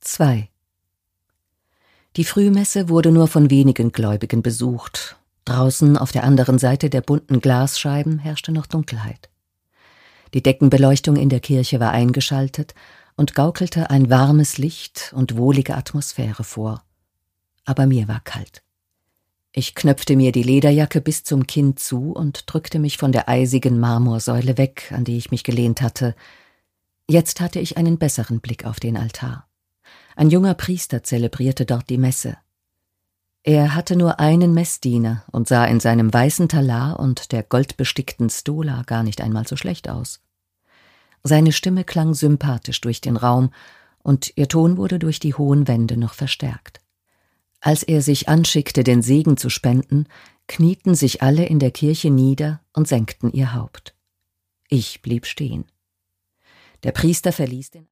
2. Die Frühmesse wurde nur von wenigen Gläubigen besucht. Draußen auf der anderen Seite der bunten Glasscheiben herrschte noch Dunkelheit. Die Deckenbeleuchtung in der Kirche war eingeschaltet und gaukelte ein warmes Licht und wohlige Atmosphäre vor. Aber mir war kalt. Ich knöpfte mir die Lederjacke bis zum Kinn zu und drückte mich von der eisigen Marmorsäule weg, an die ich mich gelehnt hatte. Jetzt hatte ich einen besseren Blick auf den Altar. Ein junger Priester zelebrierte dort die Messe. Er hatte nur einen Messdiener und sah in seinem weißen Talar und der goldbestickten Stola gar nicht einmal so schlecht aus. Seine Stimme klang sympathisch durch den Raum und ihr Ton wurde durch die hohen Wände noch verstärkt. Als er sich anschickte, den Segen zu spenden, knieten sich alle in der Kirche nieder und senkten ihr Haupt. Ich blieb stehen. Der Priester verließ den